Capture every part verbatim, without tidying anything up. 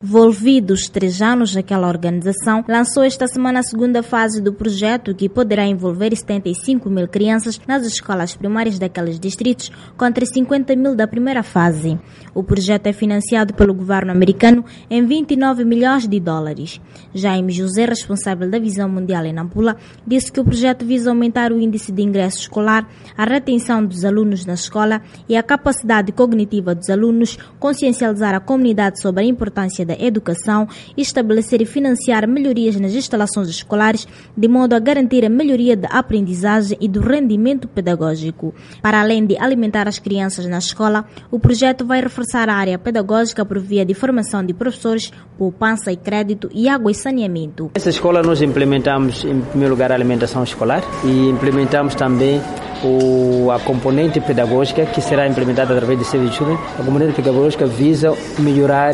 Envolvidos três anos, aquela organização lançou esta semana a segunda fase do projeto, que poderá envolver setenta e cinco mil crianças nas escolas primárias daqueles distritos, contra cinquenta mil da primeira fase. O projeto é financiado pelo governo americano em vinte e nove milhões de dólares. Jaime José, responsável da Visão Mundial em Nampula, disse que o projeto visa aumentar o índice de ingresso escolar, a retenção dos alunos na escola e a capacidade cognitiva dos alunos, consciencializar a comunidade sobre a importância da educação e estabelecer e financiar melhorias nas instalações escolares, de modo a garantir a melhoria da aprendizagem e do rendimento pedagógico. Para além de alimentar as crianças na escola, o projeto vai reforçar a área pedagógica por via de formação de professores, poupança e crédito e água e saneamento. Nessa escola nós implementamos, em primeiro lugar, a alimentação escolar e implementamos também o, a componente pedagógica, que será implementada através de Save the Children. A componente pedagógica visa melhorar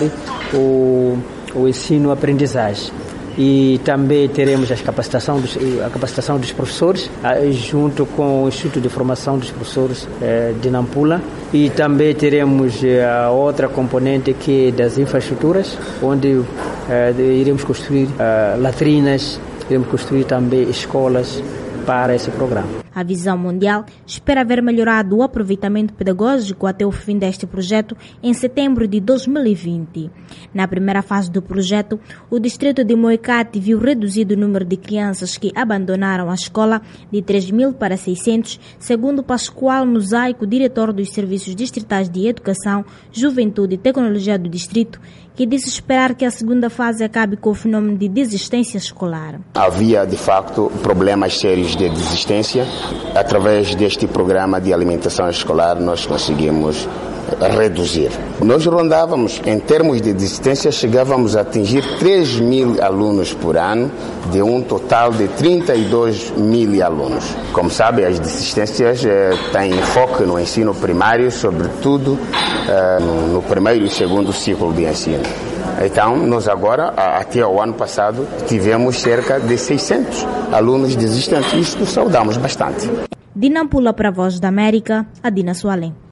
o, o ensino-aprendizagem. E também teremos a capacitação dos, a capacitação dos professores, junto com o Instituto de Formação dos Professores eh, de Nampula. E também teremos a outra componente, que é das infraestruturas, onde eh, iremos construir eh, latrinas, iremos construir também escolas para esse programa. A Visão Mundial espera ver melhorado o aproveitamento pedagógico até o fim deste projeto em setembro de dois mil e vinte. Na primeira fase do projeto, o distrito de Moicate viu reduzido o número de crianças que abandonaram a escola de três mil para seiscentos, segundo Pascoal Mosaico, diretor dos Serviços Distritais de Educação, Juventude e Tecnologia do distrito, que disse esperar que a segunda fase acabe com o fenômeno de desistência escolar. Havia, de facto, problemas sérios de desistência. Através deste programa de alimentação escolar, nós conseguimos reduzir. Nós rondávamos, em termos de desistência, chegávamos a atingir três mil alunos por ano, de um total de trinta e dois mil alunos. Como sabe, as desistências eh, têm foco no ensino primário, sobretudo eh, no, no primeiro e segundo ciclo de ensino. Então, nós agora, até o ano passado, tivemos cerca de seiscentos alunos desistentes. Isto saudamos bastante. De Nampula para a Voz da América, Adina Sualem.